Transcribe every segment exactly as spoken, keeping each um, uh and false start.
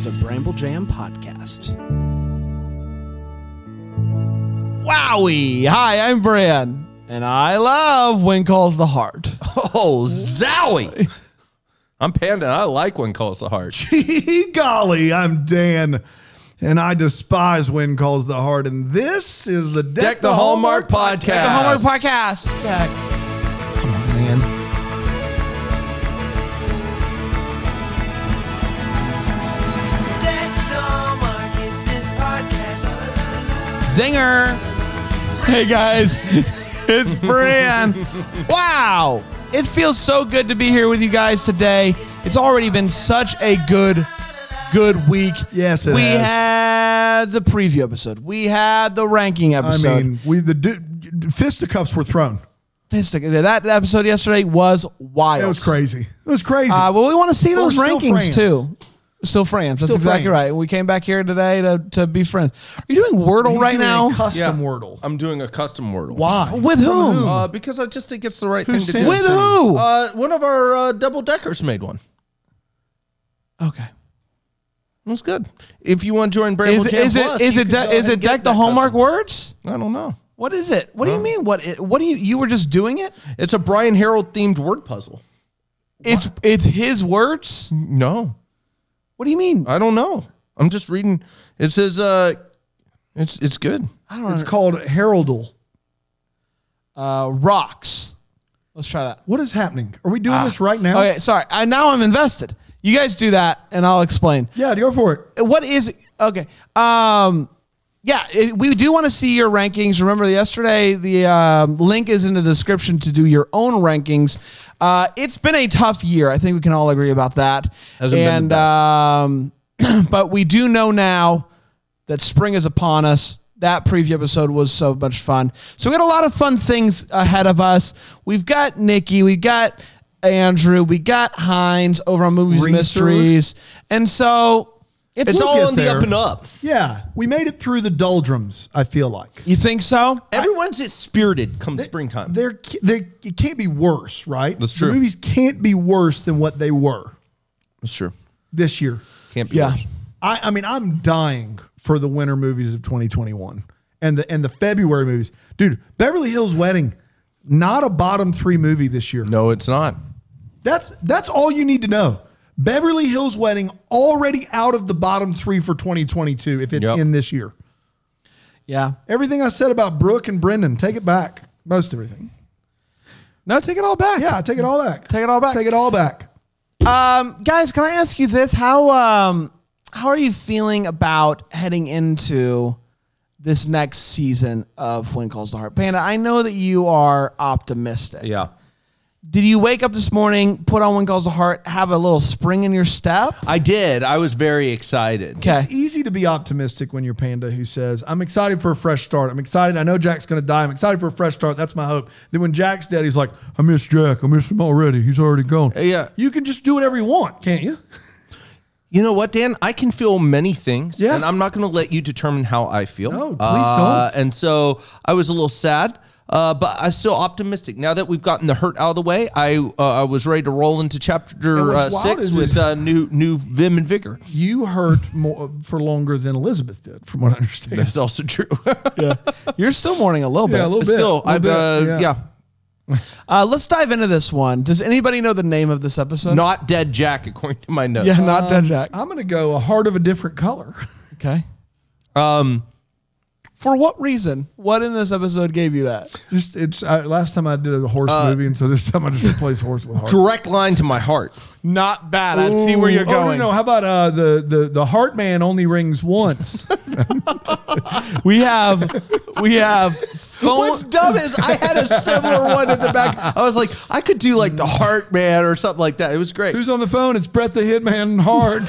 is a Bramble Jam podcast. Wowie! Hi, I'm Bran, and I love When Calls the Heart. Oh, zowie! I'm Panda. I like When Calls the Heart. Gee golly, I'm Dan, and I despise When Calls the Heart, and this is the Deck, Deck the, the Hallmark, Hallmark podcast. Deck the Hallmark podcast. Deck. Come on, man. Zinger. Hey guys, it's Bran. Wow, it feels so good to be here with you guys today. It's already been such a good, good week. Yes, it we has. had the preview episode. We had the ranking episode. I mean, we the du- fisticuffs were thrown. Fistic- that episode yesterday was wild. It was crazy. It was crazy. Uh, well, we want to see We're those still rankings friends. too. Still friends. That's Still exactly friends. right. We came back here today to, to be friends. Are you doing Wordle He's right doing now? a custom Yeah. Wordle. I'm doing a custom Wordle. Why? With whom? Uh, because I just think it's the right Who thing to sent do. With it to you? who? Uh, one of our uh, double deckers made one. Okay. It was good. If you want to join Bramble Is it Jam is it Plus, is you it can de- go is ahead it and get deck the that Hallmark custom. words? I don't know. What is it? What do you mean? What what do you you were just doing it? It's a Brian Harold themed word puzzle. It's it's his words? No, What do you mean? I don't know. I'm just reading. It says, uh, it's it's good. I don't It's know. called Heraldle. Uh, rocks. Let's try that. What is happening? Are we doing this right now? Okay, sorry. I now I'm invested. You guys do that and I'll explain. Yeah, go for it. What is okay? Um, yeah, it, we do want to see your rankings. Remember, yesterday the um, link is in the description to do your own rankings. Uh, it's been a tough year. I think we can all agree about that. Hasn't been the and best. um, but we do know now that spring is upon us. That preview episode was so much fun. So we got a lot of fun things ahead of us. We've got Nikki, we got Andrew, we got Hines over on Movies and Reeser. Mysteries, and so It's We'll all get on the there. up and up. Yeah, we made it through the doldrums, I feel like. you think so? Everyone's spirited come springtime. There, there, it can't be worse, right? That's true. The movies can't be worse than what they were That's true. this year. Can't be Yeah. worse. I, I mean, I'm dying for the winter movies of twenty twenty-one and the and the February movies. Dude, Beverly Hills Wedding, not a bottom three movie this year. No, it's not. That's that's all you need to know. Beverly Hills Wedding already out of the bottom three for twenty twenty-two if it's Yep. in this year. Yeah. Everything I said about Brooke and Brendan, take it back. Most everything. No, take it all back. Yeah, take it all back. Take it all back. Take it all back. Um, guys, can I ask you this? How um how are you feeling about heading into this next season of When Calls the Heart? Panda, I know that you are optimistic. Yeah. Did you wake up this morning, put on When Calls the Heart, have a little spring in your step? I did. I was very excited. Okay. It's easy to be optimistic when you're Panda who says, I'm excited for a fresh start. I'm excited. I know Jack's going to die. I'm excited for a fresh start. That's my hope. Then when Jack's dead, he's like, I miss Jack. I miss him already. He's already gone. Yeah. You can just do whatever you want, can't you? You know what, Dan? I can feel many things, Yeah. and I'm not going to let you determine how I feel. No, please Uh, don't. And so I was a little sad, uh, but I'm still optimistic. Now that we've gotten the hurt out of the way, I uh, I was ready to roll into And chapter what's uh, wild six is with it- uh, new new vim and vigor. You hurt more for longer than Elizabeth did, from what I understand. That's also true. You're still mourning a little bit. Yeah, a little bit. Still, a little I've, bit, uh, yeah. Uh, let's dive into this one. Does anybody know the name of this episode? Not dead Jack, according to my notes. Yeah, not Dead Jack. I'm going to go a heart of a different color. Okay. Um, For what reason? What in this episode gave you that? Just it's I, last time I did a horse movie, and so this time I just replaced horse with heart. direct line to my heart. Not bad. I see where you're Ooh, oh, going. no, no. How about uh, the the the heart man only rings once? We have, we have phone. What's dumb is I had a similar one in the back. I was like, I could do like the Heart Man or something like that. It was great. Who's on the phone? It's Brett the Hitman Hart.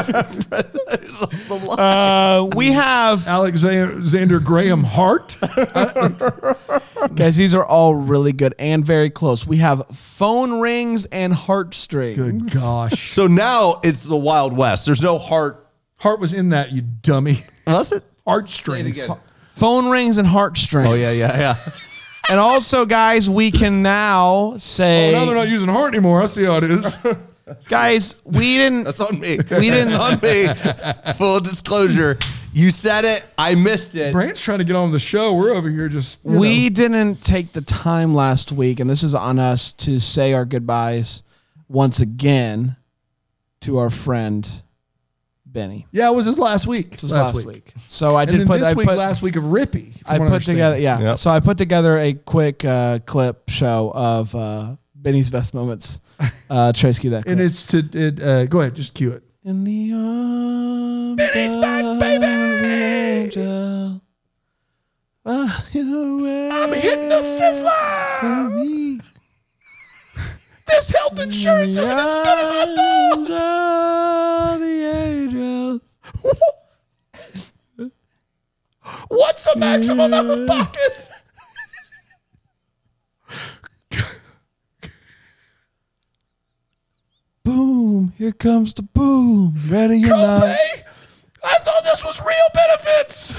Uh, we have Alexander Graham Hart. guys. These are all really good and very close. We have phone rings and heartstrings. Good gosh. So now it's the Wild West. There's no heart. Hart was in that, you dummy. Was it? Heartstrings. Say it again. Phone rings and heartstrings. Oh yeah, yeah, yeah. And also, guys, we can now say Oh, now they're not using heart anymore. I see how it is. Guys, we didn't. That's on me. We didn't. on me. Full disclosure. You said it. I missed it. Brant's trying to get on the show. We're over here just. you We know. didn't take the time last week, and this is on us to say our goodbyes once again to our friend Benny. Yeah, it was his last week. This was last, week. So I And did then put. this I week, put. last week of Rippy. from I what put understand. together. Yeah. Yep. So I put together a quick uh, clip show of uh, Benny's best moments. Uh, Trace, cue that clip. And it's to it. Uh, go ahead, just cue it. In the arms Benny's of back, baby! the angel. I'm hitting the sizzler. This health insurance isn't as good as I thought. The angels. What's the maximum out of pocket? Boom! Here comes the boom. Ready or not? Copay? I thought this was real benefits.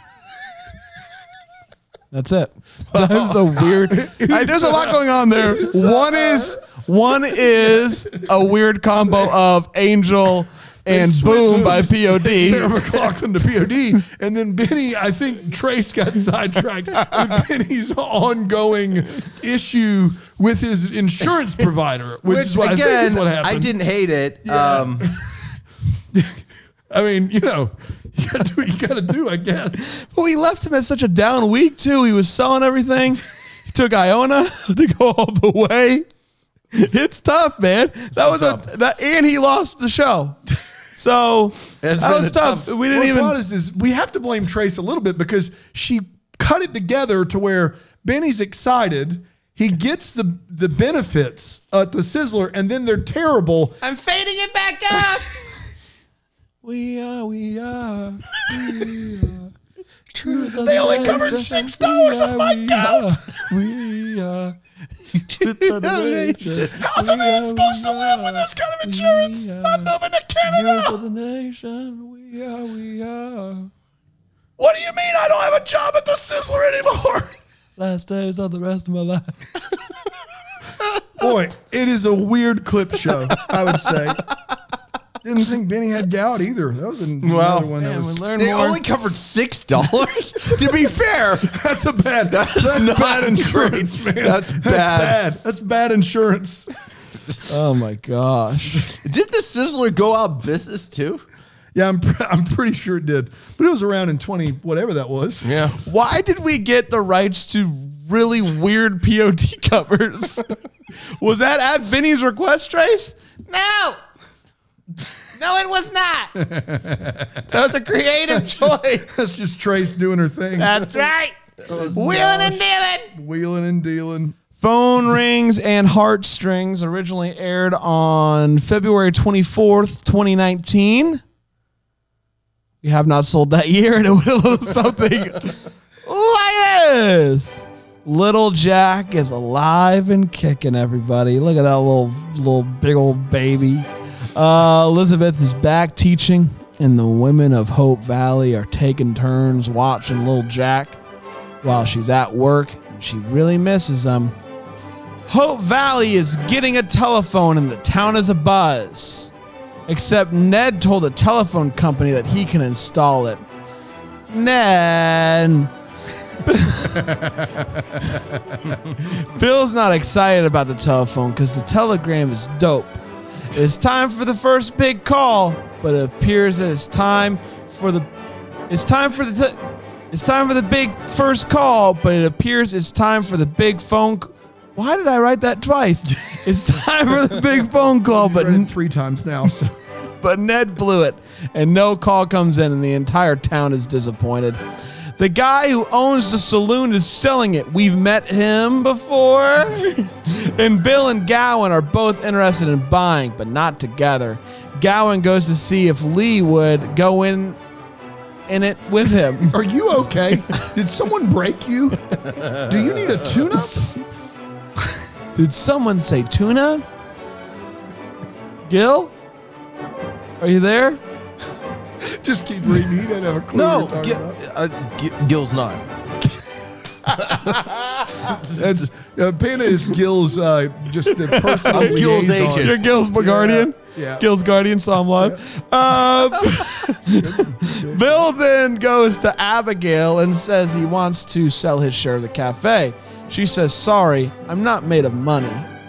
That's it. That's a weird. I, there's a lot going on there. One is one is a weird combo of Angel and switched Boom by moves. P O D. Sarah McLachlan to P O D. And then Benny, I think Trace got sidetracked with Benny's ongoing issue with his insurance provider, which, Which is what I again, think is what happened. I didn't hate it. Um, I mean, you know, you gotta do what you gotta do, I guess. But we left him at such a down week too. He was selling everything. He took Iona to go all the way. It's tough, man. That was tough. a that, and he lost the show. So It's that been was a tough. tough- We didn't What's even. honest is we have to blame Trace a little bit because she cut it together to where Benny's excited. He gets the the benefits at the Sizzler, and then they're terrible. I'm fading it back up. we are, we are, we are. They only covered six dollars of my count. We are. How's a man supposed to live with this kind of insurance? I'm moving to Canada. the nation. We are, we are. What do you mean I don't have a job at the Sizzler anymore? Last days of the rest of my life. Boy, it is a weird clip show, I would say. Didn't think Benny had gout either. That was another Well, one. That Man, we was, learned they more. only covered six dollars. To be fair, that's a bad. That's, not bad insurance, great. man. That's That's bad. bad. That's bad insurance. Oh my gosh. did the Sizzler go out of business too? Yeah, I'm. Pr- I'm pretty sure it did, but it was around in twenty whatever that was. Yeah. Why did we get the rights to really weird P O D covers? Was that at Vinny's request, Trace? No. No, it was not. That was a creative choice. That's just Trace doing her thing. That's right. Wheeling and dealing. Wheeling and dealing. Phone Rings and Heartstrings originally aired on February twenty-fourth, twenty nineteen. We have not sold that year, and it would have looked something like this. Little Jack is alive and kicking, everybody. Look at that little, little big old baby. Uh, Elizabeth is back teaching, and the women of Hope Valley are taking turns watching Little Jack while she's at work, and she really misses him. Hope Valley is getting a telephone, and the town is abuzz. Except Ned told a telephone company that he can install it. Ned. Bill's not excited about the telephone because the telegram is dope. It's time for the first big call, but it appears that it's time for the it's time for the te- it's time for the big first call, but it appears it's time for the big phone. C- Why did I write that twice? It's time for the big phone call, but Read it three times now. So but Ned blew it, and no call comes in, and the entire town is disappointed. The guy who owns the saloon is selling it. We've met him before. And Bill and Gowan are both interested in buying, but not together. Gowan goes to see if Lee would go in in it with him. are you okay? Did someone break you? Do you need a tune-up? Did someone say tuna? Gil? Are you there? Just keep reading. He didn't have a clue No, what you're Gil, talking about. uh, Gil- Gil's not. That's uh, Panda is Gil's uh, just the personal I'm Gil's liaison. agent. You're Gil's guardian. Yeah. Gil's guardian, so I'm live. Uh, Bill then goes to Abigail and says he wants to sell his share of the cafe. She says, sorry, I'm not made of money.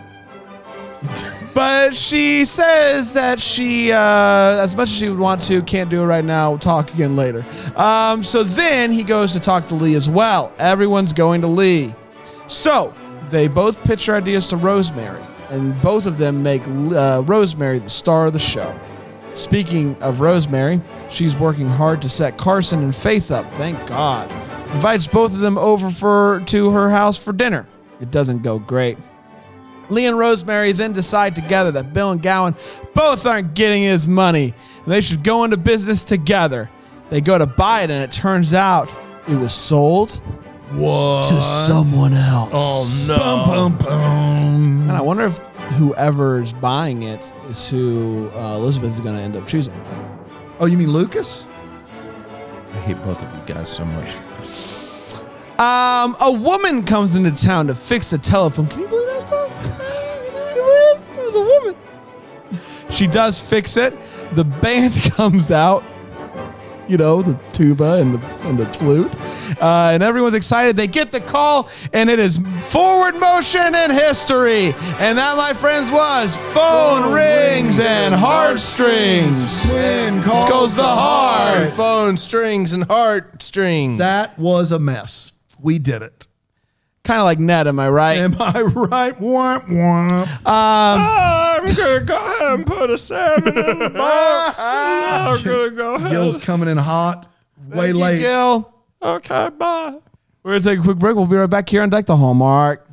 But she says that she, uh, as much as she would want to, can't do it right now. We'll talk again later. Um, so then he goes to talk to Lee as well. Everyone's going to Lee. So they both pitch their ideas to Rosemary, and both of them make uh, Rosemary the star of the show. Speaking of Rosemary, she's working hard to set Carson and Faith up. Thank God. Invites both of them over for to her house for dinner. It doesn't go great. Lee and Rosemary then decide together that Bill and Gowan both aren't getting his money, and they should go into business together. They go to buy it, and it turns out it was sold What? to someone else. Oh no! Bum, bum, bum. And I wonder if whoever's buying it is who uh, Elizabeth is going to end up choosing. Oh, you mean Lucas? I hate both of you guys so much. Um, a woman comes into town to fix the telephone. Can you believe that stuff? It was a woman. She does fix it. The band comes out. You know, the tuba and the and the flute. Uh, and everyone's excited. They get the call, and it is forward motion in history. And that, my friends, was Phone, phone Rings and Heartstrings. When calls Goes the heart. Phone strings and heart strings. That was a mess. We did it. Kind of like Ned, am I right? Am I right? Womp womp. I'm gonna go ahead and put a salmon in the box. I'm gonna go ahead. Gil's coming in hot. Way Thank you, late. Gil. Okay, bye. We're going to take a quick break. We'll be right back here on Deck the Hallmark.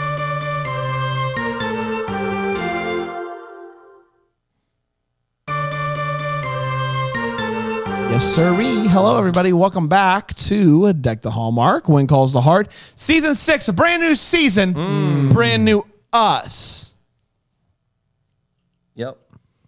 Yes, sirree. Hello, everybody. Welcome back to Deck the Hallmark. When Calls the Heart. Season six, a brand new season. Mm. Brand new us. Yep.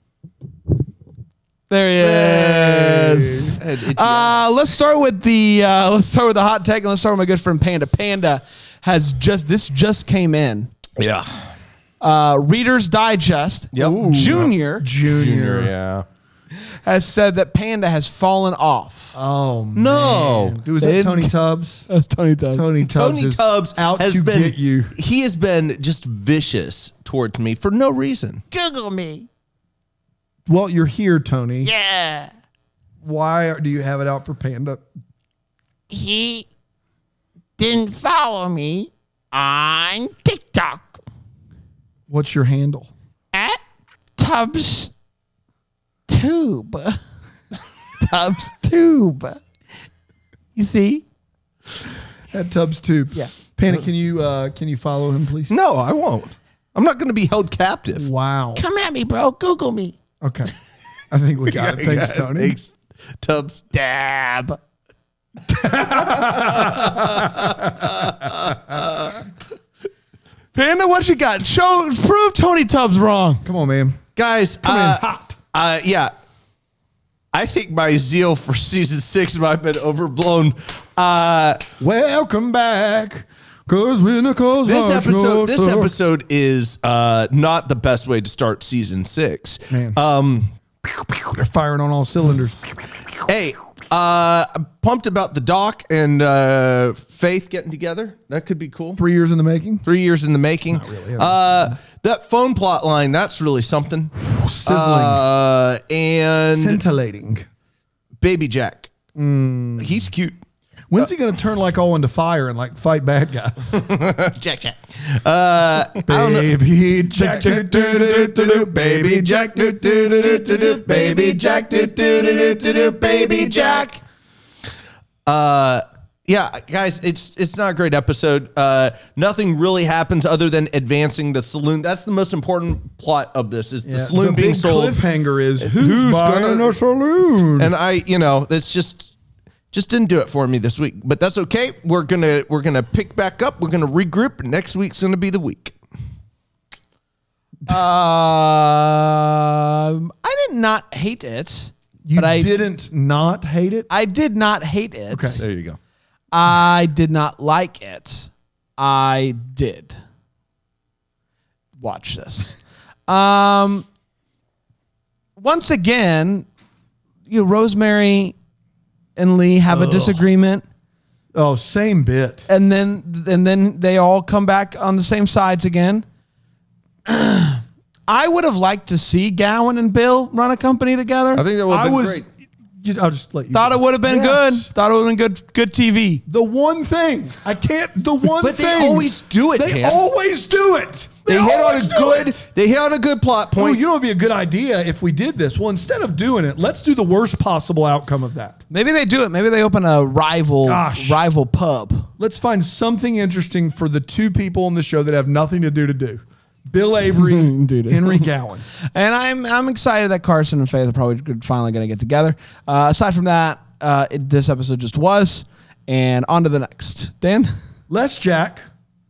There he is. Hey, itchy Uh, let's start with the uh, let's start with the hot take, and let's start with my good friend Panda. Panda has just this just came in. Yeah. Uh, Reader's Digest. Yep. Ooh. Junior Junior. Yeah. has said that Panda has fallen off. Oh, man. No. Who was They that? didn't- Tony Tubbs? That's Tony Tubbs. Tony Tubbs Tony is Tubbs out has to been, get you. He has been just vicious towards me for no reason. Google me. Well, you're here, Tony. Yeah. Why are- do you have it out for Panda? He didn't follow me on TikTok What's your handle? at Tubbs Tube. Tubbs Tube. You see? At Tubbs Tube. Yeah. Panda, can you uh, can you follow him, please? No, I won't. I'm not going to be held captive. Wow. Come at me, bro. Google me. Okay. I think we got it. Thanks, Yeah, Tony. Thanks, Tubbs. Dab. Panda, what you got? Show, prove Tony Tubbs wrong. Come on, man. Guys, Come uh, in hot. Uh, yeah. I think my zeal for season six might have been overblown. Uh, Welcome back. Cause when it calls this heart, episode, this no, episode is uh, not the best way to start season six. Man. Um, They're firing on all cylinders. hey, uh, I'm pumped about the Doc and uh, Faith getting together. That could be cool. Three years in the making. Three years in the making. really. Uh, that phone plot line, that's really something. Sizzling. Uh, and Scintillating. Baby Jack. Mm. He's cute. When's he going to turn like all into fire and like fight bad guys? Jack Jack. Uh, I don't know. Baby Jack. do, do, do, do, do, baby Jack, do, do, do, do, do, do, baby Jack, do, do, do, do, do, do, baby Jack. Uh, yeah, guys, it's it's not a great episode. Uh, nothing really happens other than advancing the saloon. That's the most important plot of this is the Yeah, saloon the being big sold. cliffhanger is who's, Who's buying gonna- a saloon? And I, you know, it's just just didn't do it for me this week. But that's okay. We're gonna we're gonna pick back up. We're gonna regroup. And next week's gonna be the week. Um, I did not hate it, you but I didn't not hate it? I did not hate it. Okay. There you go. I did not like it. I did watch this. Um, once again, you know, Rosemary and Lee have a disagreement, Oh, same bit. and then and then they all come back on the same sides again. I would have liked to see Gowan and Bill run a company together. I think that would I have been was. great. you- I'll just let you. Thought go. it would have been Yes. good. Thought it would have been good. Good T V. The one thing I can't. The one But they thing always do it, They Dan. always do it. They, hit on a always do good. it. They hit on a good plot Oh, point. you know, it'd be a good idea if we did this. Well, instead of doing it, let's do the worst possible outcome of that. Maybe they do it. Maybe they open a rival Gosh. rival pub. Let's find something interesting for the two people on the show that have nothing to do to do. Bill Avery, Dude. Henry Gowan. And I'm I'm excited that Carson and Faith are probably finally going to get together. Uh, aside from that, uh, it, this episode just was. And on to the next. Dan? Les Jack,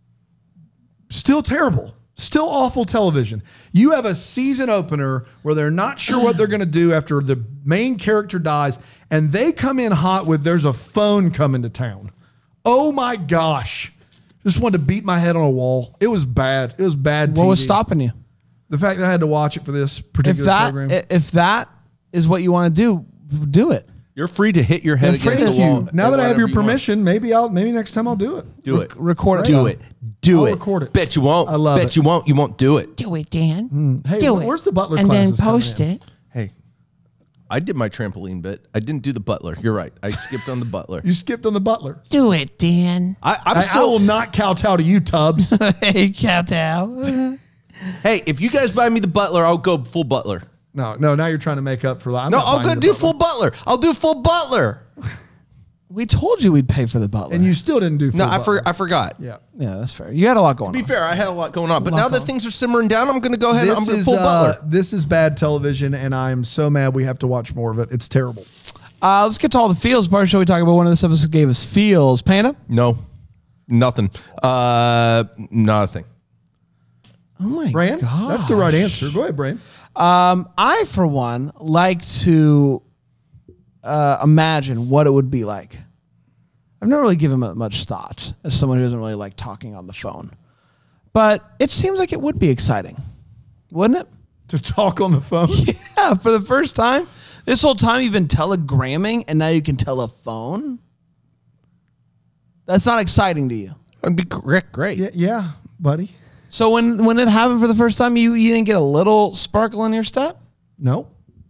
still terrible. Still awful television. You have a season opener where they're not sure what they're going to do after the main character dies, and they come in hot with there's a phone coming to town. Oh my gosh. Just wanted to beat my head on a wall. It was bad. It was bad T V. What was stopping you? The fact that I had to watch it for this If particular that program. i- if that is what you want to do, do it. You're free to hit your head You're free against to- the wall. Thank you. Now that I have your whenever you want. permission, maybe I'll maybe next time I'll do it. do it. Record it. Do it. Do I'll it. record it. Bet you won't. I love Bet it. you won't. You won't do it. Do it, Dan. Hey, Do wh- it. where's the Butler And then classes coming post in? it. Hey, I did my trampoline bit. I didn't do the butler. You're right. I skipped on the butler. You skipped on the Butler. Do it, Dan. I, I'm I, I still. will not kowtow to you, Tubbs. Hey, kowtow. Hey, if you guys buy me the butler, I'll go full butler. no, no. Now you're trying to make up for that. I'm No, not I'll buying go the do Butler. full butler. I'll do full butler. We told you we'd pay for the butler. And you still didn't do. Full No, I, Butler. for, I forgot. Yeah. yeah, that's fair. You had a lot going To be on. fair, I had a lot going on, but Lot now that going. things are simmering down, I'm going to go ahead and I'm This going to is full uh, butler. this is bad television, and I'm so mad we have to watch more of it. It's terrible. Uh, let's get to all the feels. Part of the show we talk about one of this episode gave us feels. Panda? No, nothing. Uh, not a thing. Oh my Bran, god. that's the right answer. Go ahead, Bran. Um, I, for one, like to uh, imagine what it would be like. I've never really given it much thought as someone who doesn't really like talking on the phone. But it seems like it would be exciting, wouldn't it? To talk on the phone. Yeah, for the first time. This whole time you've been telegramming and now you can telephone? That's not exciting to you. It'd be great. Great. Yeah, yeah, buddy. So when, when it happened for the first time, you, you didn't get a little sparkle in your step? No,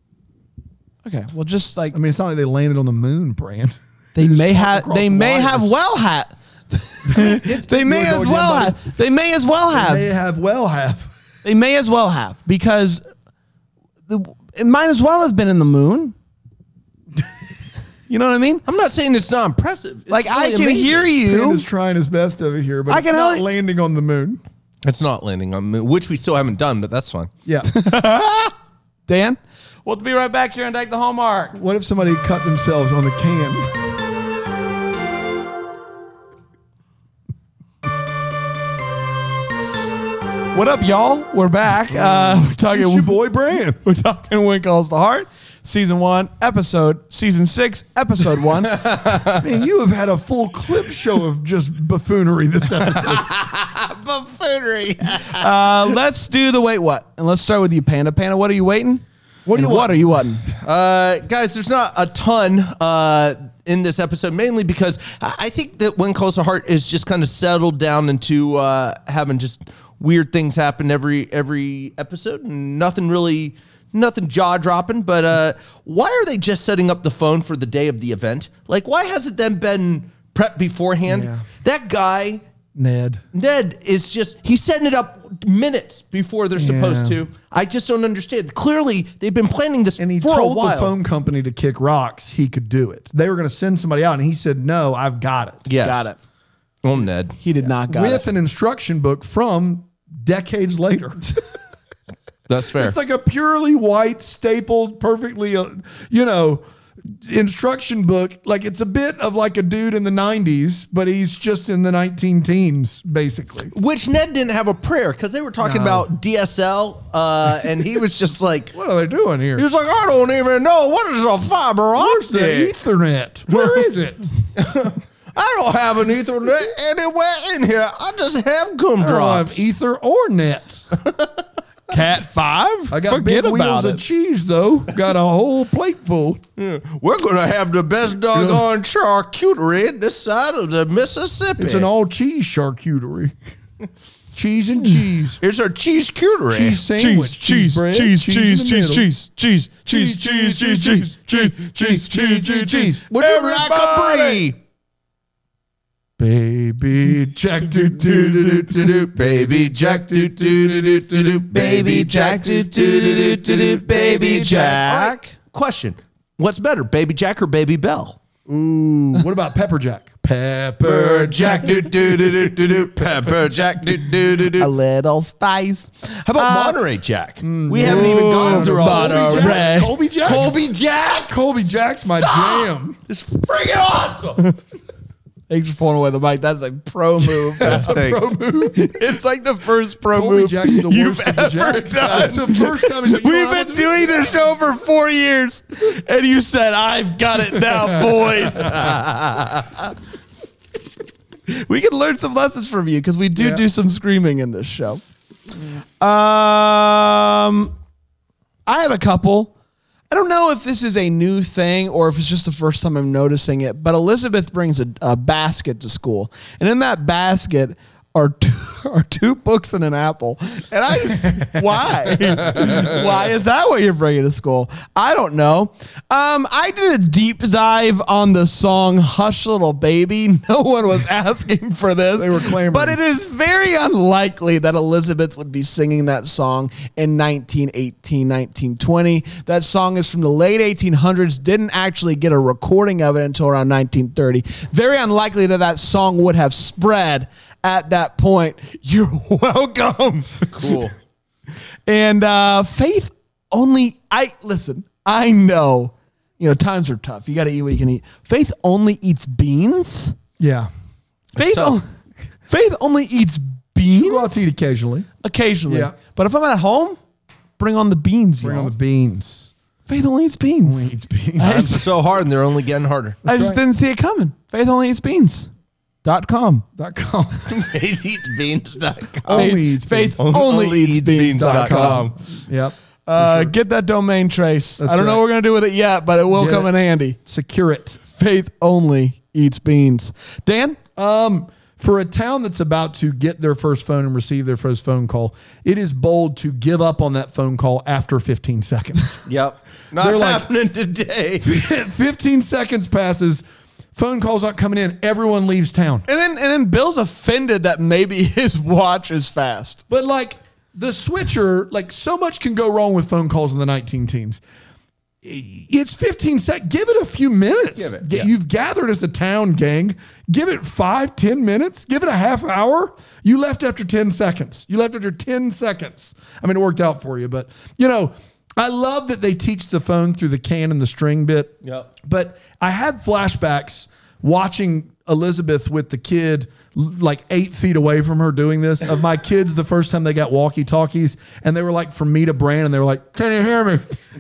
Okay, well, just like I mean it's not like they landed on the moon, Bran. they may have, across they the may wires. have well had. they may You wanna as go well again, have. They may as well have. They have well have. They may as well have because the, it might as well have been in the moon. You know what I mean? I'm not saying it's not impressive. It's Like I really can amazing. hear you. Panda's trying his best over here, but I it's can not only- landing on the moon. It's not landing on the moon, which we still haven't done, but that's fine. Yeah. Dan, we'll be right back here and take the hallmark. What if somebody cut themselves on the can? What up, y'all? We're back. Uh, we're talking. It's your boy Bran. We're talking When Calls the Heart, season one, episode, season six, episode one. Man, you have had a full clip show of just buffoonery this episode. Buffoonery. Uh, let's do the wait what, and let's start with you, Panda. Panda, what are you waiting? What do And you what want? are you wanting? Uh, guys, there's not a ton uh, in this episode, mainly because I I think that When Calls the Heart is just kind of settled down into uh, having just weird things happen every every episode, and nothing really, nothing jaw dropping. But uh, why are they just setting up the phone for the day of the event? Like, why hasn't them been prepped beforehand? Yeah. That guy. Ned. Ned is just, he's setting it up minutes before they're supposed Yeah. to. I just don't understand. Clearly, they've been planning this And he for a told while. the phone company to kick rocks. He could do it. They were going to send somebody out, and he said, "No, I've got it." Yes. Got it. Well, Ned. He did not got With it. an instruction book from decades later. That's fair. It's like a purely white, stapled, perfectly, uh, you know, instruction book. Like it's a bit of like a dude in the nineties, but he's just in the nineteen teens, basically. Which Ned didn't have a prayer because they were talking No. about D S L, uh, and he was just like, What are they doing here? he was like, I don't even know what is a fiber Where's the optic. Ethernet? Where is it? I I don't have an Ethernet anywhere in here. I just have I don't gumdrops. have ether or nets. Cat five? I got Forget big wheels about of it. cheese, though. Got a whole plate full. We're going to have the best doggone charcuterie this side of the Mississippi. It's an all cheese charcuterie. Cheese and cheese. It's a cheese cuterie. Cheese sandwich. cheese, bread, cheese, cheese, in the cheese, middle. cheese, cheese, cheese, cheese, cheese, cheese, cheese, cheese, cheese, cheese, cheese. Would you like a brie? Baby Jack, do do do do do do. Baby Jack, do do do do do do. Baby Jack, do do do do do do. Baby Jack. Question: what's better, Baby Jack or Baby Bell? Ooh, what about Pepper Jack? Pepper Jack, do do do do do do. Pepper Jack, do do do A do. little spice. How about Monterey Jack? We haven't even gone through all Colby of Jack. Colby Jack. Colby Jack. Colby Jack's my jam. It's freaking awesome. Thanks for pulling away the mic. That's a pro move. That's a Pro move. It's like the first pro Colby move Jack's the you've worst of the ever Jacks. done. That's the first time he's like, you know We've what I'm been gonna doing do? this show for four years, and you said, I've got it now, boys. We can learn some lessons from you because we do Yeah. do some screaming in this show. Um, I have a couple. I don't know if this is a new thing or if it's just the first time I'm noticing it, but Elizabeth brings a, a basket to school. And in that basket are two, are two books and an apple. And I just, why? Why is that what you're bringing to school? I don't know. Um, I did a deep dive on the song Hush Little Baby. No one was asking for this. They were clamoring. But it is very unlikely that Elizabeth would be singing that song in nineteen eighteen, nineteen twenty. That song is from the late eighteen hundreds, didn't actually get a recording of it until around nineteen thirty. Very unlikely that that song would have spread at that point. You're welcome. Cool. And uh, Faith only, I listen, I know, you know, times are tough. You got to eat what you can eat. Faith only eats beans. Yeah. Faith, So- o- Faith only eats beans Go out to eat occasionally. occasionally. Yeah. But if I'm at home, bring on the beans. Bring y'all. on the beans. Faith only eats beans. Only eats beans. I Times just, are so hard and they're only getting harder. I just right. didn't see it coming. Faith only eats beans. Dot com. Dot com. Faith eats beans dot com. Only Faith, eats Faith beans. only, eats beans. dot com. Yep. Uh, get that domain trace. That's I don't know right. what we're gonna do with it yet, but it will Get come it. in handy. Secure it. Faith only eats beans. Dan, Um, for a town that's about to get their first phone and receive their first phone call, it is bold to give up on that phone call after fifteen seconds. Yep. Not They're like- happening today. fifteen seconds passes, phone calls aren't coming in, everyone leaves town. and then and then Bill's offended that maybe his watch is fast. But like the switcher, like so much can go wrong with phone calls in the nineteen teens. It's fifteen seconds. Give it a few minutes. Give it, Get- yeah. You've gathered as a town gang. Give it five, ten minutes. Give it a half hour. You left after ten seconds. You left after ten seconds. I mean, it worked out for you, but you know, I love that they teach the phone through the can and the string bit. Yep. But I had flashbacks watching Elizabeth with the kid l- like eight feet away from her doing this, of my kids the first time they got walkie talkies, and they were like from me to Brand, and they were like, "Can you hear me?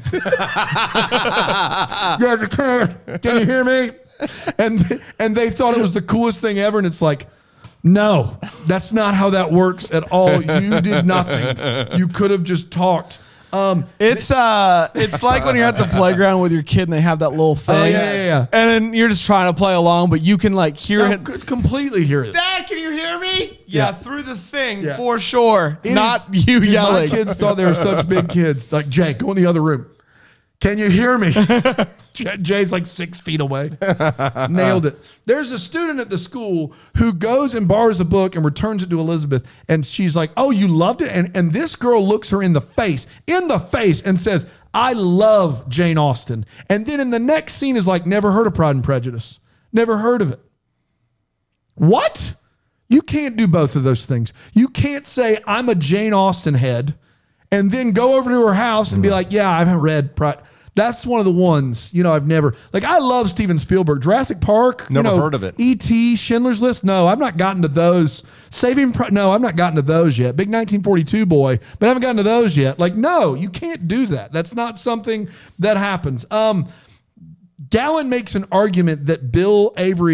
Yes, I can. Can you hear me?" And and they thought it was the coolest thing ever, and it's like, no, that's not how that works at all. You did nothing. You could have just talked. Um, It's uh, it's like when you're at the playground with your kid and they have that little thing. Oh, yeah, yeah, yeah. And then you're just trying to play along, but you can like hear I it. could completely hear it. Dad, can you hear me? Yeah. Yeah, through the thing Yeah. for sure. It Not is- you dude, yelling. My kids thought they were such big kids. Like, Jay, go in the other room. Can you hear me? Jay- Jay's like six feet away. Nailed it. There's a student at the school who goes and borrows a book and returns it to Elizabeth. And she's like, "Oh, you loved it?" And, and this girl looks her in the face, in the face, and says, "I love Jane Austen." And then in the next scene is like, "Never heard of Pride and Prejudice. Never heard of it." What? You can't do both of those things. You can't say, "I'm a Jane Austen head," and then go over to her house and be like, "Yeah, I haven't read Pride." That's one of the ones, you know, I've never, like, I love Steven Spielberg. Jurassic Park. Never you know, heard of it. E T, Schindler's List. No, I've not gotten to those. Saving, Pri- no, I've not gotten to those yet. Big nineteen forty-two boy, but I haven't gotten to those yet. Like, no, you can't do that. That's not something that happens. Um, Gowan makes an argument that Bill Avery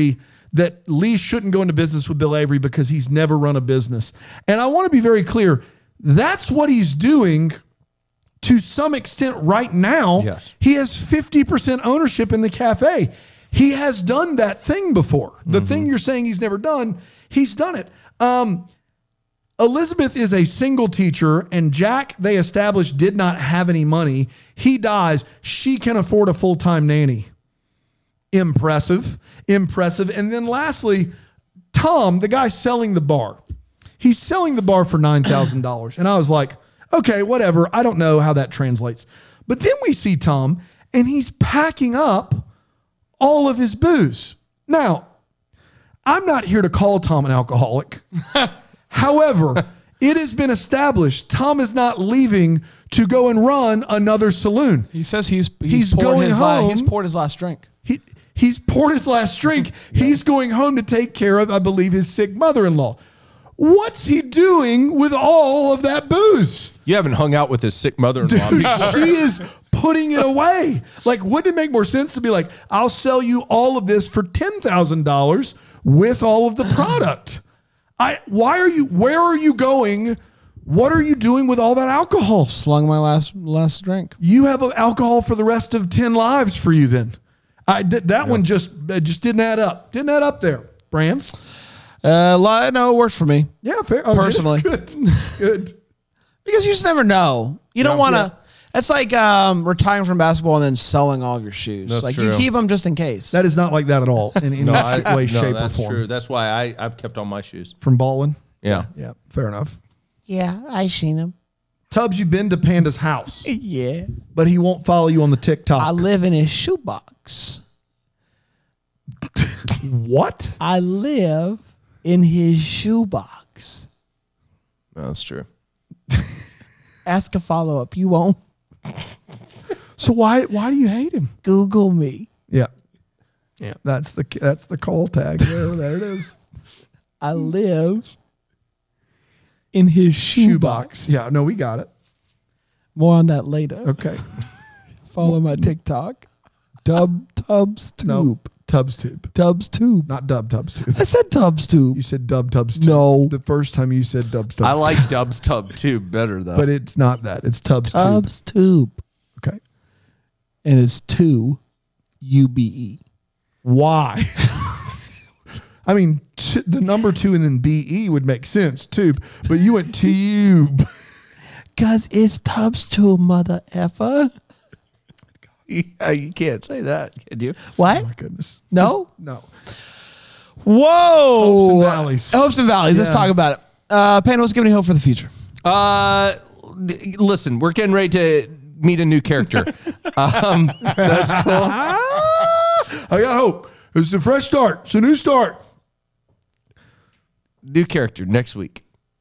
that Lee shouldn't go into business with Bill Avery because he's never run a business. And I want to be very clear. That's what he's doing to some extent right now. Yes. He has fifty percent ownership in the cafe. He has done that thing before. The Mm-hmm. thing you're saying he's never done, he's done it. Um, Elizabeth is a single teacher, and Jack, they established, did not have any money. He dies. She can afford a full-time nanny. Impressive. Impressive. And then lastly, Tom, the guy selling the bar. He's selling the bar for nine thousand dollars. And I was like, okay, whatever. I don't know how that translates. But then we see Tom, and he's packing up all of his booze. Now, I'm not here to call Tom an alcoholic. However, it has been established Tom is not leaving to go and run another saloon. He says he's he's, He's poured going his la- home. he's poured his last drink. He he's poured his last drink. He's going home to take care of, I believe, his sick mother-in-law. What's he doing with all of that booze? You haven't hung out with his sick mother-in-law. before. She is putting it away. Like, wouldn't it make more sense to be like, I'll sell you all of this for ten thousand dollars with all of the product? I. Why are you, where are you going? What are you doing with all that alcohol? Slung my last last drink. You have alcohol for the rest of ten lives for you then. I did, that one just, it just didn't add up. Didn't add up there. Brands? Uh, li- no, it works for me Yeah, fair. Oh, did it? Personally. Good. Good. because you just never know. You don't Yeah. want to. Yeah. That's like um, retiring from basketball and then selling all of your shoes. That's like you true. keep them just in case. That is not like that at all in any I- way, no, shape, or that's form. true. That's why I, I've kept all my shoes. From Ballin? Yeah. Yeah, fair enough. Yeah, I seen him. Tubbs, you've been to Panda's house, yeah. but he won't follow you on the TikTok. I live in his shoebox. What? I live in his shoebox. No, that's true. Ask a follow up. You won't. So why why do you hate him? Google me. Yeah. Yeah. That's the that's the call tag there. There it is. I live in his shoebox. Shoebox. Yeah, no, we got it. More on that later. Okay. Follow my TikTok. Dub Tubbs Tube. No, Tubbs Tube. Tubbs Tube. Not Dub Tubbs Tube. I said Tubbs Tube. You said Dub Tubbs Tube. No. The first time you said Dub Tubbs. I like Dub's Tub too better though. But it's not that. It's Tubbs Tube. Tubbs Tube. Okay. And it's two U B E. Why? I mean, t- the number two and then B E would make sense, tube. But you went tube. Cause it's Tubbs Tube, mother effer. yeah, you can't say that, can you? What? Oh my goodness. No? No. Whoa. Hopes and valleys. Hopes and valleys. Let's Yeah. talk about it. Uh, Payne, what's giving you hope for the future? Uh, listen, we're getting ready to meet a new character. um, that's cool. I got hope. It's a fresh start. It's a new start. New character next week.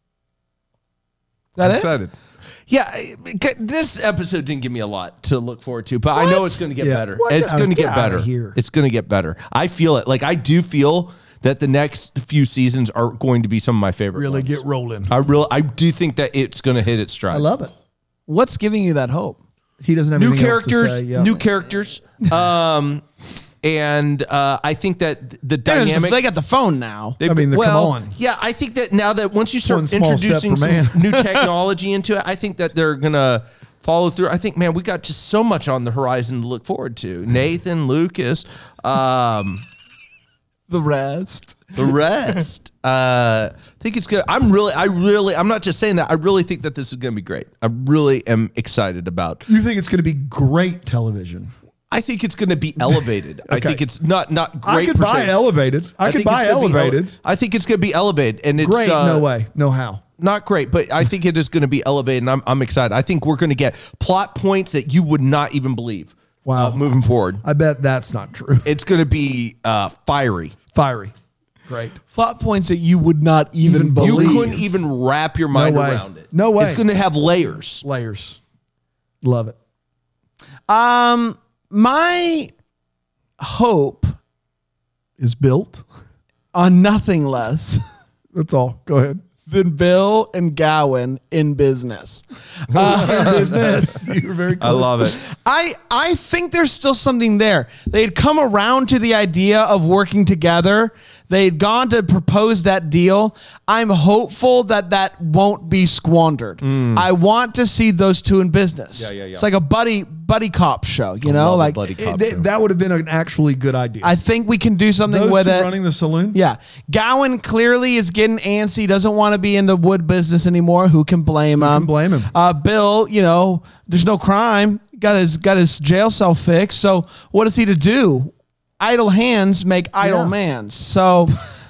That I'm it? excited. Yeah, I- this episode didn't give me a lot to look forward to, but I know it's going to get Yeah. better. What? It's Get going to out- get get outta better. here. It's going to get better. I feel it. Like I do feel that the next few seasons are going to be some of my favorite. Really ones. get rolling. I real I do think that it's going to hit its stride. I love it. What's giving you that hope? He doesn't have new anything else to characters, say. Yeah. new characters. Um, and uh, I think that the They dynamic. got the phone now. They- I mean, the- come well, on. yeah, I think that now that once you start One small step introducing for some man. new technology into it, I think that they're gonna follow through. I think, man, we got just so much on the horizon to look forward to. Nathan, Lucas, um, The rest. the rest. uh, I think it's good. I'm really, I really, I'm not just saying that. I really think that this is gonna be great. I really am excited about. You think it's going to be great television? I think it's going to be elevated. I Okay. think it's not not great. I could per buy se. elevated. I, could think buy it's gonna be ele- elevated. I think it's going to be elevated, and it's Great. uh, no way. No how. not great, but I think it is going to be elevated, and I'm I'm excited. I think we're going to get plot points that you would not even believe. Wow. uh, moving forward, I bet that's not true. it's going to be uh, fiery. Fiery. Great. Plot points that you would not even Even believe. You couldn't even wrap your mind way. around it. No way. It's going to have layers. Layers. Love it. Um, my hope Is built. on nothing less That's all. Go ahead. than Bill and Gowan in business. Uh, business. You're very I close. love it. I I think there's still something there. They'd come around to the idea of working together. They'd gone to propose that deal. I'm hopeful that that won't be squandered. I want to see those two in business. Yeah, yeah, yeah. It's like a buddy buddy cop show, you know? love a Like buddy It- cop they- show. that would have been an actually good idea. I think we can do something Those with two it. running the saloon. Yeah. Gowan clearly is getting antsy, doesn't want to be in the wood business anymore. Who can blame him? can blame him? Uh, Bill, you know, there's no crime. Got his got his jail cell fixed. So what is he to do? Idle hands make idle Yeah. man. So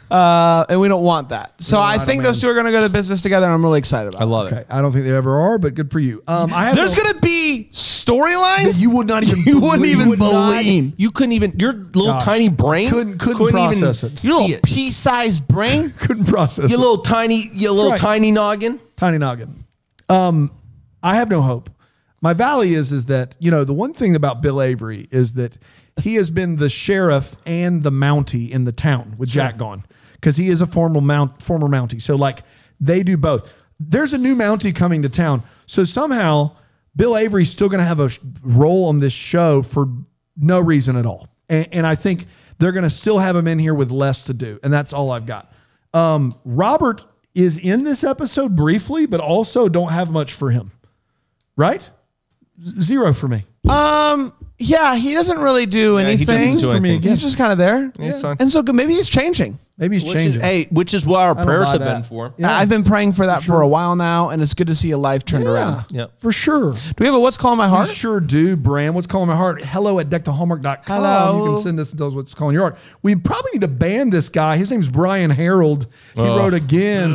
uh, and we don't want that. So I idle think those mans. two are going to go to business together, and I'm really excited about I it. love Okay. it. I don't think they ever are, but good for you. Um, I have There's no- going to be storylines that you would not even. you wouldn't believe. even would not- believe. You couldn't even, your little Gosh. tiny brain Couldn't- couldn't process even it. Your see little it. pea-sized brain. Couldn't process. Your it. little tiny, your little Right. tiny noggin. Tiny noggin. Um, I have no hope. My valley is is that, you know, the one thing about Bill Avery is that he has been the sheriff and the Mountie in the town with Jack gone, because he is a former mount former Mountie. So like they do both. There's a new Mountie coming to town, so somehow Bill Avery's still going to have a sh- role on this show for no reason at all, and, and I think they're going to still have him in here with less to do, and that's all I've got. Um, Robert is in this episode briefly, but also don't have much for him. Right? Zero for me. Um. Yeah, he doesn't really do Yeah, he doesn't anything. do for me anything. again. He's just kind of there. Yeah, it's fine. And so maybe he's changing. Maybe he's Which is, changing. hey, which is what our don't prayers buy have that. been for. Yeah. I've been praying for that for a while now, and it's good to see a life turned yeah, around. Yeah. for sure. Do we have a what's calling my We heart? sure do, Bram. What's calling my heart? Hello at deck to hallmark dot com. Hello. You can send us and tell us what's calling your heart. We probably need to ban this guy. His name's Brian Harold. He wrote again.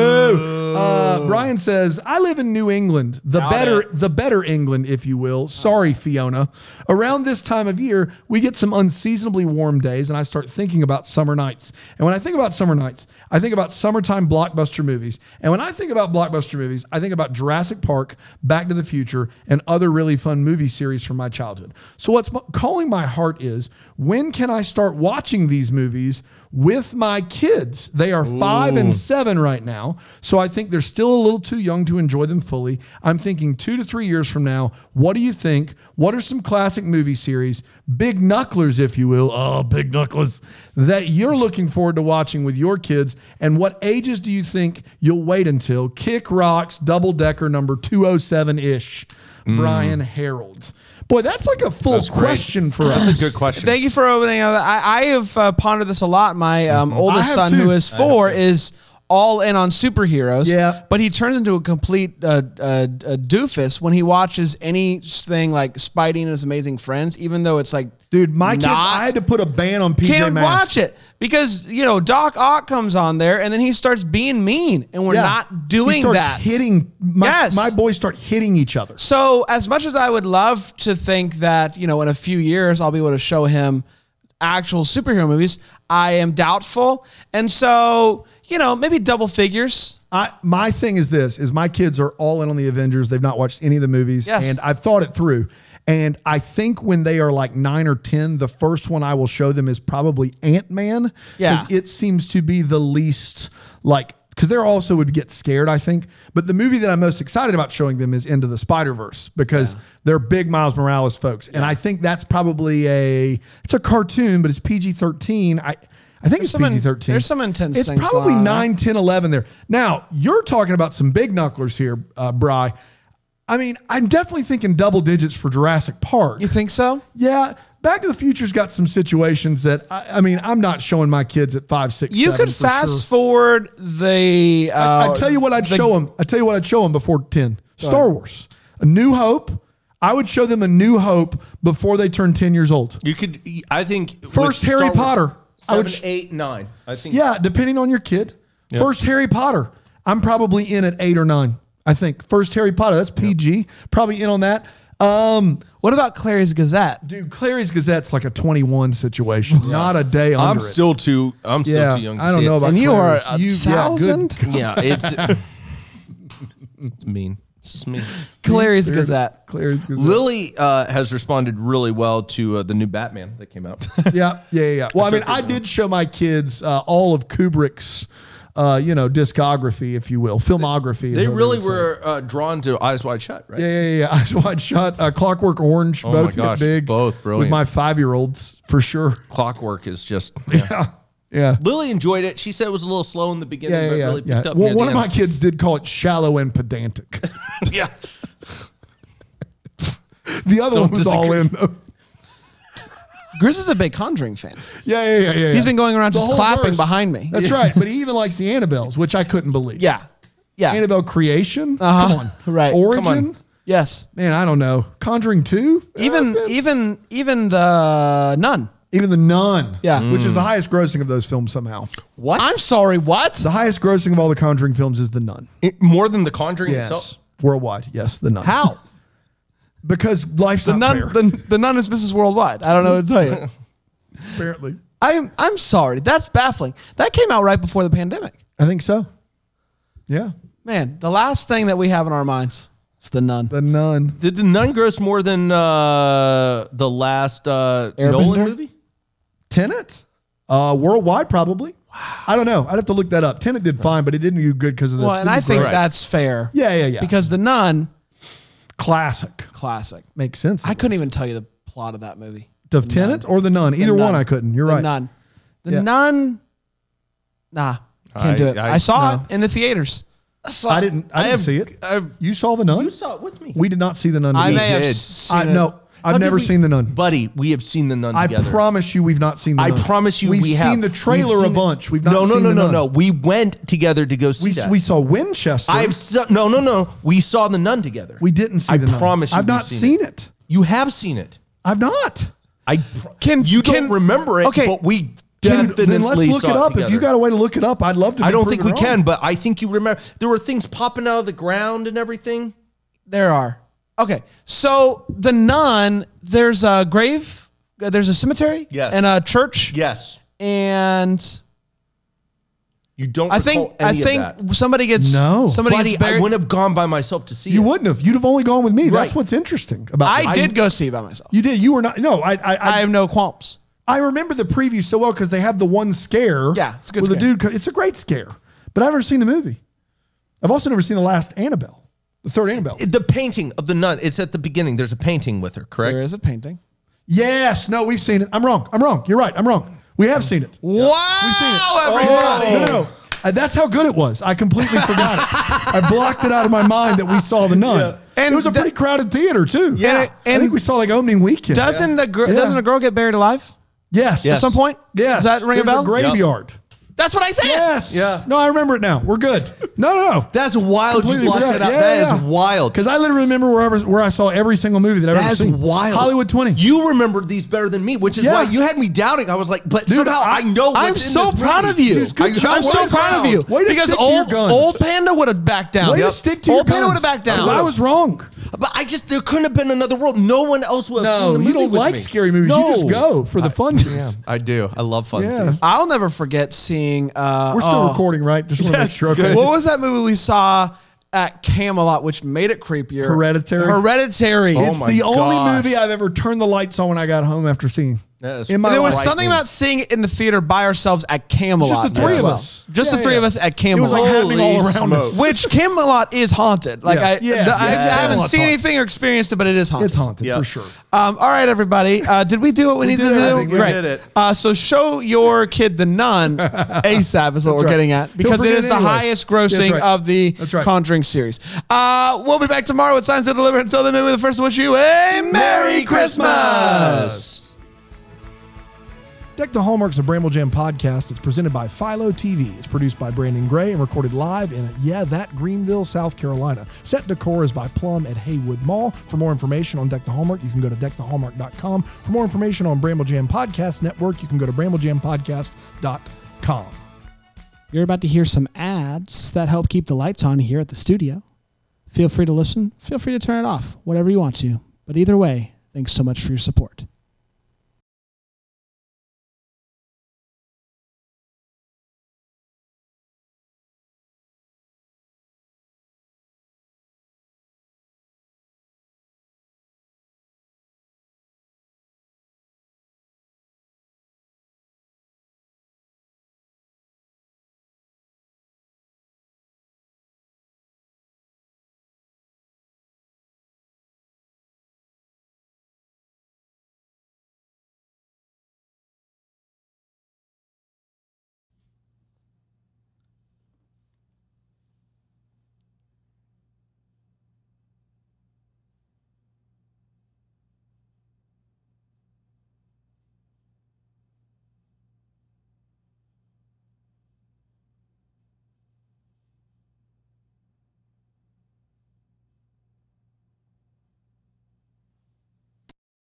Boo. Uh, Brian says, I live in New England, the Got better, it. the better England, if you will. Sorry, Fiona. Around this time of year, we get some unseasonably warm days, and I start thinking about summer nights. And when I think about summer nights, I think about summertime blockbuster movies. And when I think about blockbuster movies, I think about Jurassic Park, Back to the Future, and other really fun movie series from my childhood. So what's m- calling my heart is, when can I start watching these movies with my kids? They are five and seven right now, so I think they're still a little too young to enjoy them fully. I'm thinking two to three years from now, what do you think? What are some classic movie series, big knucklers, if you will, oh, big knucklers, that you're looking forward to watching with your kids? And what ages do you think you'll wait until? Kick Rocks, Double Decker number two oh seven-ish, Brian Harold. Boy, that's like a full That's great. question for us. That's a good question. Thank you for opening up. I, I have uh, pondered this a lot. My um, I oldest have son, too. who is four, is all in on superheroes. Yeah. But he turns into a complete uh, uh, a doofus when he watches anything like Spidey and His Amazing Friends, even though it's like, Dude, my kids, not- I had to put a ban on P J can't Masks. watch it because, you know, Doc Ock comes on there and then he starts being mean, and we're Yeah. not He doing starts that. Hitting my, Yes. my boys start hitting each other. So as much as I would love to think that, you know, in a few years I'll be able to show him actual superhero movies, I am doubtful. And so, you know, maybe double figures. I, my thing is this: is my kids are all in on the Avengers. They've not watched any of the movies, Yes. and I've thought it through. And I think when they are like nine or ten, the first one I will show them is probably Ant-Man. Yeah. it seems to be the least like. Because they're also would get scared, I think. But the movie that I'm most excited about showing them is Into the Spider-Verse, because they're big Miles Morales folks. And I think that's probably a, it's a cartoon, but it's P G thirteen. I, I think it's some in- P G thirteen. there's some intense It's things probably going on. nine, ten, eleven there. Now, you're talking about some big knucklers here, uh, Bri. I mean, I'm definitely thinking double digits for Jurassic Park. You think so? Yeah. Back to the Future's got some situations that, I, I mean, I'm not showing my kids at five, six, You seven could for fast sure. forward the. Uh, I, I tell you what I'd the- show them. I tell you what I'd show them before ten. Star Wars, A New Hope. I would show them A New Hope before they turn ten years old. You could, I think. with First Harry Star Wars, Potter. I Seven, would sh- eight, nine. I think. Yeah, depending on your kid. First Harry Potter. I'm probably in at eight or nine. I think first Harry Potter. That's P G. Probably in on that. Um, What about Clary's Gazette? dude, Clary's Gazette's like a twenty-one situation. Not a day under I'm it. still too. I'm still Yeah, too young. To I don't see know it. about And you are Clary's. a You- thousand? Yeah, good. Yeah, it's. It's mean. It's just mean. Clary's Gazette. Clary's Gazette. Lily uh, has responded really well to uh, the new Batman that came out. yeah, yeah, yeah, yeah. Well, I mean, I did show my kids uh, all of Kubrick's uh, you know, discography, if you will, filmography. They is what really would say. were uh, drawn to Eyes Wide Shut, right? Yeah, yeah, yeah, yeah. Eyes Wide Shut, uh, Clockwork Orange, Oh both my gosh, get big. both with brilliant. my five-year-olds for sure. Clockwork is just. Yeah. Yeah, yeah. Lily enjoyed it. She said it was a little slow in the beginning, Yeah, yeah, but yeah. really yeah. picked up. Well, near one the of my end. kids did call it shallow and pedantic. yeah. The other Don't one was all disagree. in. Though. Grizz is a big Conjuring fan. Yeah, yeah, yeah, yeah. He's yeah. been going around The just whole clapping verse. behind me. That's right. But he even likes the Annabelles, which I couldn't believe. Yeah. Yeah. Annabelle Creation. Uh-huh. Come on. Right. Origin. Come on. Yes. Man, I don't know. Conjuring two. Even Uh, Vince? even even the Nun. even the Nun. Yeah. which is the highest grossing of those films somehow. What? I'm sorry, what? The highest grossing of all the Conjuring films is the Nun. It- more than The Conjuring itself? Worldwide. Yes, the Nun. How? Because life's The not nun fair. the, the Nun is Missus Worldwide. I don't know what to tell you. apparently. I'm I'm sorry. That's baffling. That came out right before the pandemic. I think so. Yeah. Man, the last thing that we have in our minds is the Nun. The Nun. Did The Nun gross more than uh, the last uh, Nolan Airbender? movie? Tenet? Uh, worldwide, probably. Wow. I don't know. I'd have to look that up. Tenet did fine, but it didn't do good because of the. Well, and I think Right. that's fair. Yeah, yeah, yeah. Because the Nun, classic. classic. Makes sense. I couldn't even tell you the plot of that movie. Of Tenet or the Nun? Either The one Nun. I couldn't. You're the right. Nun. The Yeah. Nun. Nah, can't I- do it. I, I- saw no. it in the theaters. I didn't. I, didn't have- see it. I've- You saw the Nun? You saw it with me. We did not see the Nun. I together. may have did. seen I, it. no, How I've did never we- seen the Nun. Buddy, we have seen The Nun I together. promise you, we've not seen the I Nun. promise you we've we seen have. the trailer We've a seen- bunch. We've not no, no, seen no, the no, Nun. no. We went together to go see We, that. we saw Winchester. I've saw, no, no, no. We saw The Nun together. we didn't see I the Nun. promise you I've we've not seen seen it. it. You have seen it. I've not. I Can- you can- don't remember it? okay. but we Can you- definitely then let's look saw it up. together. If you got a way to look it up, I'd love to. I be don't think we proven can, wrong. but I think you remember. There were things popping out of the ground and everything. There are. Okay, so the Nun, there's a grave, uh, there's a cemetery, Yes. and a church, Yes, and you don't. I think recall I any think of that. somebody gets No. somebody Buddy, gets I buried. wouldn't have gone by myself to see You it. wouldn't have. You'd have only gone with me. That's Right. what's interesting about. I this. did go see it by myself. You did. You were not. No, I. I, I, I have no qualms. I remember the preview so well because they have the one scare. Yeah, it's a good where the scare. dude. co- It's a great scare, but I've never seen the movie. I've also never seen the last Annabelle, the third Annabelle. The painting of the nun. It's at the beginning. There's a painting with her. Correct. There is a painting. Yes. No, we've seen it. I'm wrong. I'm wrong. You're right. I'm wrong. We have seen it. Wow, We've seen it. everybody! No, no, no. Uh, that's how good it was. I completely forgot it. I blocked it out of my mind that we saw the Nun. And And it was a that- pretty crowded theater too. Yeah, I and- think we saw like opening weekend. Doesn't the gr- Yeah. doesn't a girl get buried alive yes at some point? Yes. Does that ring There's a bell? graveyard. That's what I said. Yes. Yeah. No, I remember it now. We're good. No, no, no. That's wild. Completely you blocked forgot. it out. Yeah, That is yeah. wild. Because I literally remember wherever where I saw every single movie that I've ever That's seen. wild. Hollywood twenty. You remembered these better than me, which is Yeah. why you had me doubting. I was like, but Dude, somehow I, I- know. What's I'm in so this proud movie. of you. Dude, good job. I'm so Way to proud of ground. you Way to because stick to your old guns. old Panda would have backed down. Way Yep. to stick to old your Panda guns. would have backed down. I was wrong. But I just there couldn't have been another world. No one else would have seen No, the you movie don't with like me. scary movies. No. You just go for the fun. I do. I love fun Yeah. scenes. I'll never forget seeing. Uh, We're still oh, recording, right? Just want to make sure. Okay. What was that movie we saw at Camelot, which made it creepier? Hereditary? Hereditary. Oh It's my the only gosh. movie I've ever turned the lights on when I got home after seeing. That is In my there was life. something about seeing it in the theater by ourselves at Camelot. Just the three as of well. us. Just Yeah, the three yeah. of us at It was Camelot. like happening all Holy around us. smoke. Which Camelot is haunted. Like Yes. I, Yes. the- I, Yes. I haven't Camelot's seen haunted. anything or experienced it, but it is haunted. It's haunted Yeah. for sure. Um, all right, everybody. Uh, did we do what we, We needed did to do? everything. We Great. did it. Uh, so show your kid the Nun ASAP is what we're right. getting at He'll because it forget is the anyway. highest grossing That's right. of the That's right. Conjuring series. Uh, we'll be back tomorrow with Signs to Deliver. Until then, maybe we're the first to wish you a Merry Christmas. Deck the Hallmarks of Bramble Jam podcast. It's presented by Philo T V. It's produced by Brandon Gray and recorded live in, yeah, that Greenville, South Carolina. Set decor is by Plum at Haywood Mall. For more information on Deck the Hallmark, you can go to deck the hallmark dot com. For more information on Bramble Jam Podcast Network, you can go to bramble jam podcast dot com. You're about to hear some ads that help keep the lights on here at the studio. Feel free to listen. Feel free to turn it off, whatever you want to. But either way, thanks so much for your support.